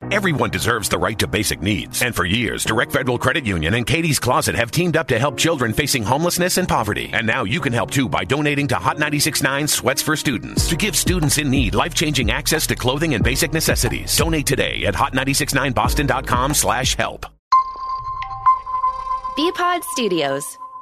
Everyone deserves the right to basic needs. And for years, Direct Federal Credit Union and Katie's Closet have teamed up to help children facing homelessness and poverty. And now you can help too by donating to Hot 96.9 Sweats for Students to give students in need life-changing access to clothing and basic necessities. Donate today at hot969boston.com/help. BPod Studios.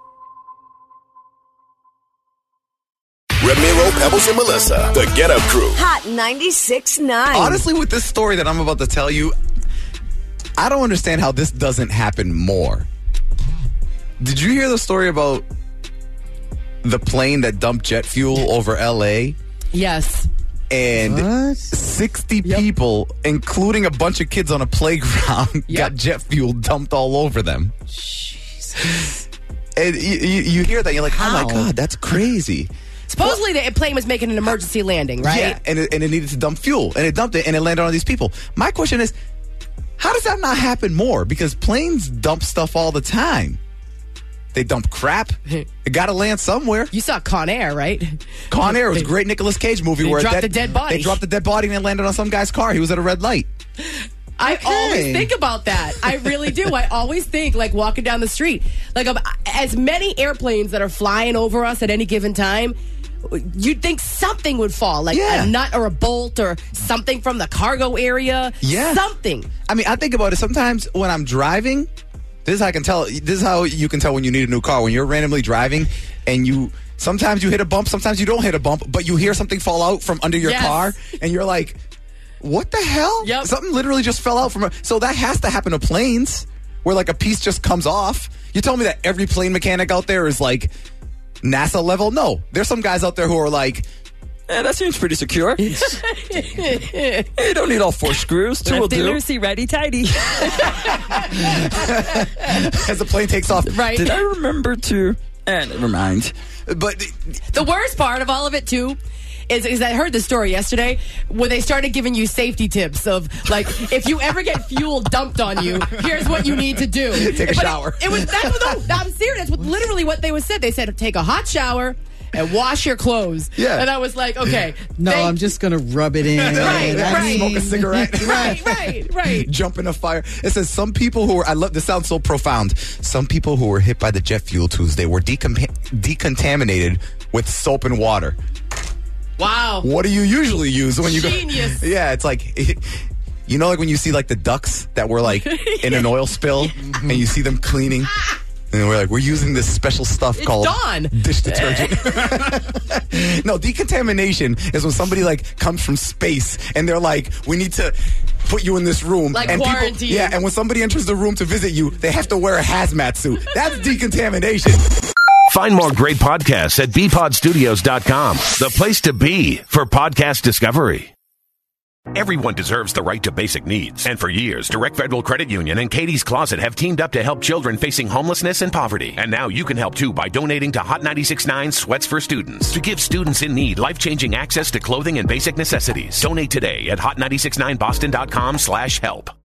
Ramiro, Pebbles, and Melissa, the Get Up Crew. Hot 96.9. Honestly, with this story that I'm about to tell you, I don't understand how this doesn't happen more. Did you hear the story about the plane that dumped jet fuel over L.A.? Yes. And 60 people, including a bunch of kids on a playground, got jet fuel dumped all over them. Jesus. And you hear that, you're like, oh my God, that's crazy. Supposedly the plane was making an emergency landing, right? Yeah, and it needed to dump fuel. And it dumped it, and it landed on these people. My question is, how does that not happen more? Because planes dump stuff all the time. They dump crap. It got to land somewhere. You saw Con Air, right? Con Air was a great Nicolas Cage movie where dropped the dead body. They dropped the dead body and it landed on some guy's car. He was at a red light. I always think about that. I really do. I always think, like, walking down the street, like, as many airplanes that are flying over us at any given time, you'd think something would fall, like a nut or a bolt or something from the cargo area. Yeah. Something. I mean, I think about it sometimes when I'm driving. This is how I can tell. This is how you can tell when you need a new car. When you're randomly driving and sometimes you hit a bump, sometimes you don't hit a bump, but you hear something fall out from under your car and you're like, what the hell? Yep. Something literally just fell out from. So that has to happen to planes where like a piece just comes off. You told me that every plane mechanic out there is like NASA level? No. There's some guys out there who are like, that seems pretty secure. You don't need all 4 screws. 2 will do. Lucy, righty tighty. As the plane takes off. Right. Did I remember to? Never mind. But the worst part of all of it, too, is I heard the story yesterday where they started giving you safety tips of, like, if you ever get fuel dumped on you, here's what you need to do. Take a shower. I'm serious. That's literally what they said. They said, take a hot shower and wash your clothes. Yeah. And I was like, okay. No, I'm just going to rub it in. Right. Smoke a cigarette. Right. Jump in a fire. It says some people who were, this sounds so profound. Some people who were hit by the jet fuel Tuesday were decontaminated with soap and water. Wow. What do you usually use when you go? Genius. Yeah, it's like, you know, like when you see like the ducks that were like in an oil spill and you see them cleaning. And we're using this special stuff called dish detergent. No, decontamination is when somebody like comes from space and they're like, we need to put you in this room. Like and quarantine. And when somebody enters the room to visit you, they have to wear a hazmat suit. That's decontamination. Find more great podcasts at bpodstudios.com, the place to be for podcast discovery. Everyone deserves the right to basic needs. And for years, Direct Federal Credit Union and Katie's Closet have teamed up to help children facing homelessness and poverty. And now you can help too by donating to Hot 96.9 Sweats for Students to give students in need life-changing access to clothing and basic necessities. Donate today at hot969boston.com/help.